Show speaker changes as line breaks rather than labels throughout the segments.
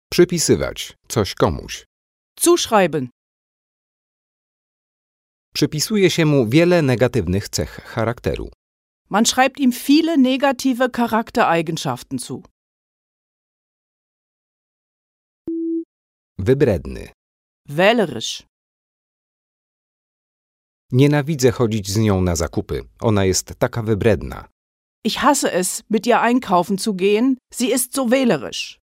Przypisywać coś komuś.
Zuschreiben.
Przypisuje się mu wiele negatywnych cech charakteru.
Man schreibt ihm viele negative Charaktereigenschaften zu.
Wybredny.
Wählerisch.
Nienawidzę chodzić z nią na zakupy. Ona jest taka wybredna.
Ich hasse es, mit ihr einkaufen zu gehen. Sie ist so wählerisch.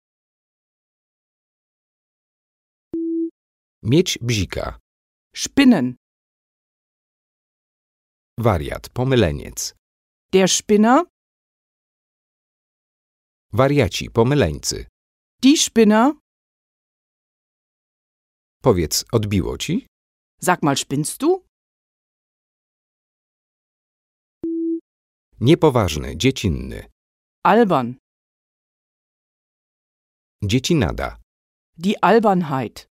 Mieć bzika.
Spinnen.
Wariat, pomyleniec.
Der Spinner.
Wariaci, pomyleńcy.
Die Spinner.
Powiedz, odbiło ci?
Sag mal, spinnst du?
Niepoważny, dziecinny.
Albern.
Dziecinada.
Die Albernheit.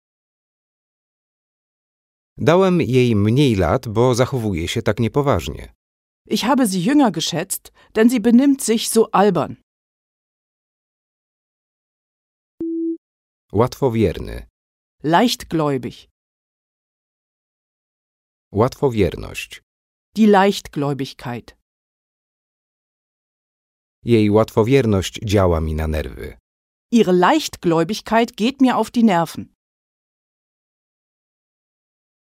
Dałem jej mniej lat, bo zachowuje się tak niepoważnie.
Ich habe sie jünger geschätzt, denn sie benimmt sich so albern.
Łatwowierny.
Leichtgläubig.
Łatwowierność.
Die Leichtgläubigkeit.
Jej łatwowierność działa mi na nerwy.
Ihre Leichtgläubigkeit geht mir auf die Nerven.